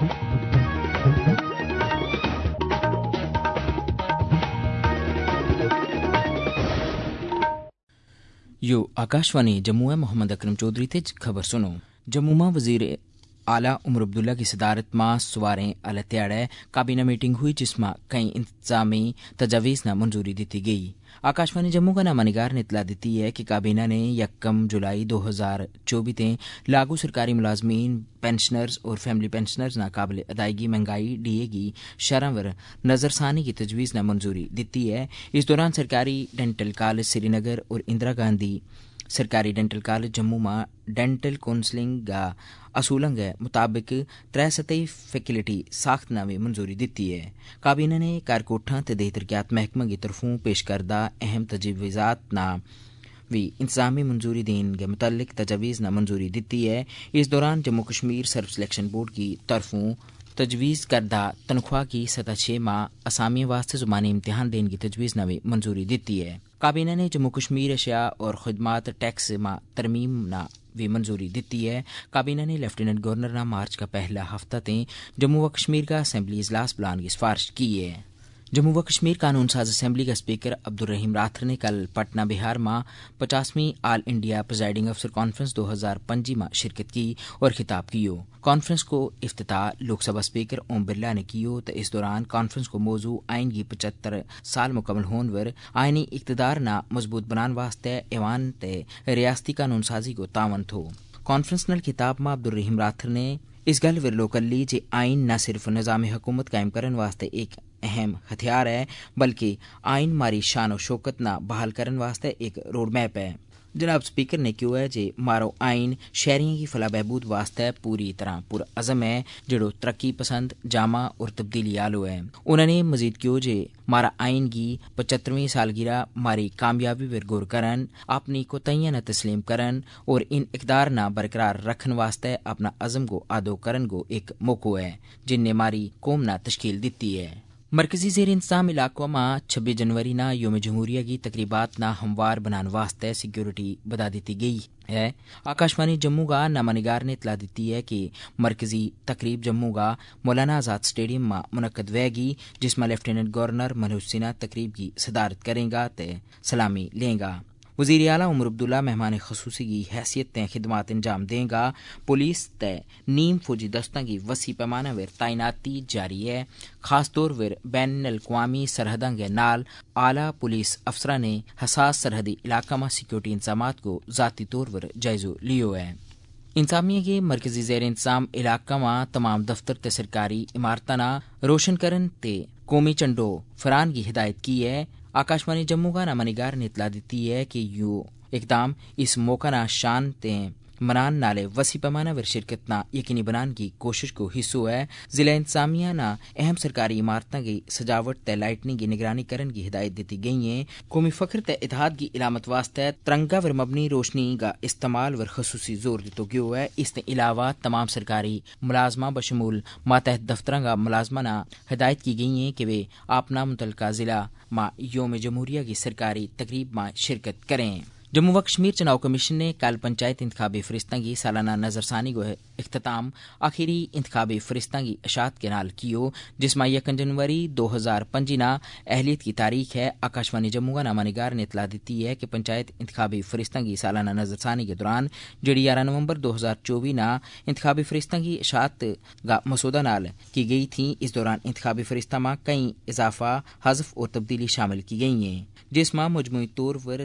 यो आकाशवाणी जम्मू है। मोहम्मद अकरम चौधरी थे खबर सुनो। जम्मू में वजीर आला उमर अब्दुल्ला की सदारत में सुवारें अल त्याड़े काबीना मीटिंग हुई जिसमें कई इंतजामी तजावीज़ न मंजूरी दी गई। आकाशवाणी जम्मू का नामानिगार ने इतला दी है कि काबीना ने 1 जुलाई 2024 ते लागू सरकारी मुलाजमीन पेंशनर्स और फैमिली पेंशनर्स ना काबिल अदायगी महंगाई डीए की शरह वर नजरसानी की तजवीज़ न मंजूरी दी है। इस दौरान सरकारी डेंटल कॉलेज श्रीनगर और इंदिरा गांधी सरकारी डेंटल कॉलेज जम्मू में डेंटल काउंसलिंग का असूलों के मुताबिक 3 सतही फैसिलिटी साख्त नामे मंजूरी दी है। काबीना ने कारकोठा ते देही तरक्यात महकमा की तरफों पेश करदा अहम तजवीज़ात ना भी इंतजामी मंजूरी देने के मुतल्लिक तजवीज़ न मंजूरी दी है। इस दौरान Jammu Kashmir services selection board की तरफों तजवीज़ करदा तनख्वाह की सतह 6 माह असामियों वास्ते ज़ुबानी इम्तिहान देने की तजवीज़ न भी मंजूरी दी है। काबीना ने जम्मू कश्मीर अशिया और खदमात टैक्स में तरमीम न भी मंजूरी दी है। काबीना ने लेफ्टिनेंट गवर्नर ना मार्च का पहला हफ्ता ते जम्मू व कश्मीर का असम्बली इजलास बुलाने की सिफारिश की है। जम्मू व कश्मीर कानून साज असम्बली का स्पीकर अब्दुल रहीम राथर ने कल पटना बिहार में 50वीं ऑल इंडिया प्रिजाइडिंग अफसर कॉन्फ्रेंस 2025 में शिरकत की और खिताब कियो। कॉन्फ्रेंस को इफ्तिताह लोकसभा स्पीकर ओम बिरला ने कियो तो इस दौरान कॉन्फ्रेंस को मौजू आइन की 75 साल मुकम्मल होने पर आइनी इक़्तिदार ना मजबूत बनाने वास्ते ऐवान ते रियासती कानून साजी को तावन थो। कॉन्फ्रेंस नल खिताब में अब्दुल रहीम राथर ने इस गल विरलो कल्ली जे आइन न सिर्फ निज़ाम हुकूमत कायम करने वास्ते एक अहम हथियार है बल्कि आइन मारी शान और शौकत ना बहाल करने वास्ते एक रोड मैप है। जनाब स्पीकर ने क्यों है जे मारो आइन शहरियों की फला बहबूद वास्ते पूरी तरह पुरअज़म है जड़ो तरक्की पसंद जामा और तब्दीली आलो है। उन्होंने मजीद क्यों जे मारा आइन की 75वीं सालगिरह मारी कामयाबी पर गौर करन अपनी कोताहियां न तस्लीम करन और इन इक़दार न बरकरार रखन वास्ते अपना अज़म को आदो करन को एक मौको है जिनने मारी कौम न तश्कील दी है। मरकजी ज़ेर इंतज़ाम इलाकों में 26 जनवरी ना योम जमहूरिया की तकरीबात ना हमवार बनाने वास्ते सिक्योरिटी बढ़ा दी गई है। आकाशवाणी जम्मू का नामानिगार ने इतला दी है कि मरकजी तकरीब जम्मू का मौलाना आज़ाद स्टेडियम में मुनक्कद होगी जिसमें लेफ्टिनेंट गवर्नर मनोज सिन्हा तकरीब की सदारत करेगा ते सलामी लेगा। वज़ीर आला उमर अब्दुल्ला मेहमान खसूसी की हैसियत ते खिदमात अंजाम देगा। पुलिस ते नीम फौजी दस्ता की वसी पैमाना पर तैनाती जारी है। खास तौर पर बैन अल-अक़वामी सरहदां के नाल आला पुलिस अफसरां ने हसास सरहदी इलाका में सिक्योरिटी इंतजामात को ज़ाती तौर पर जायज़ो लियो है। इंतजामिया के मरकजी ज़ेर इंतजाम इलाका में तमाम दफ्तर ते सरकारी इमारतां ना रोशन करन ते कौमी झंडो फरान की हिदायत की है। आकाशवाणी जम्मू का नामानिगार ने इतला दी है कि यो इकदाम इस मौका ना शान ते मनान नाले वसी पैमाना पर शिरकत ना यकीनी बनाने की कोशिश को हिस्सो है। जिला इंतजामिया ना अहम सरकारी इमारतों की सजावट ते लाइटनिंग की निगरानी करने की हिदायत दी गई है। कौमी फख्र ते इत्तेहाद की इलामत वास्ते तिरंगा वर मबनी रोशनी का इस्तेमाल वर खसूसी जोर दितो गयो है। इसके अलावा तमाम सरकारी मुलाजमा बशमूल मातहत दफ्तरां का मुलाजमा ना हिदायत की गई है कि वे अपना मुतलका जिला में योम जमहूरिया की सरकारी तकरीब में शिरकत करें। जम्मू व कश्मीर चुनाव कमीशन ने कल पंचायत इंतखाबी फरिश्ता की सालाना नजरसानी को इख्तिताम आखिरी इंतखाबी फरिश्ता की अशात के नाल कियो जिसमें 1 जनवरी 2025 ना अहलियत की तारीख है। आकाशवाणी जम्मू का नामानिगार ने इतला दी है कि पंचायत इंतखाबी फरिश्ता की सालाना नजरसानी के दौरान जड़ी 11 नवंबर 2024 ना इंतखाबी फरिश्ता की अशात का मसूदा नाल की गई थी। इस दौरान इंतखाबी फरिश्ता में कई इजाफा हज़फ और तब्दीली शामिल की गई हैं जिसमें मजमूई तौर पर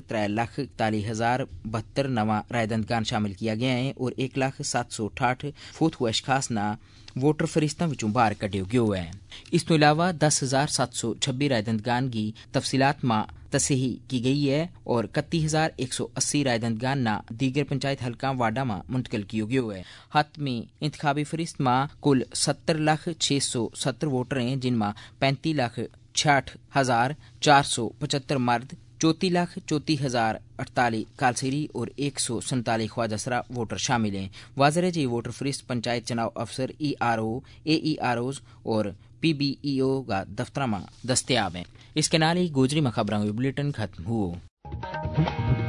3,41,072 नवा रायदंदगान शामिल किया गया है और 1,768 फौत हुए अशखास ना वोटर फरिश्ता विचों बाहर कढ़ियो गयो है। इस तो इलावा 10,726 रायदंदगान की तफसीलात में तसही की गई है और 31,180 रायदंदगान ना दीगर पंचायत हल्का वार्डा में मुंतकिल किया गयो है। हतमी इंतखाबी फरिश्त में कुल 70,670 वोटर हैं जिनमें 35,66,475 मर्द 34,34,048 कालसेरी और 147 ख्वाजसरा वोटर शामिल हैं। वाज़ेह है वोटर फरिश्त पंचायत चुनाव अफसर ERO, AEROs और PBEO का दफ्तर में दस्तयाब हैं। इसके नाल ही गोजरी में खबरों बुलेटिन खत्म हुआ।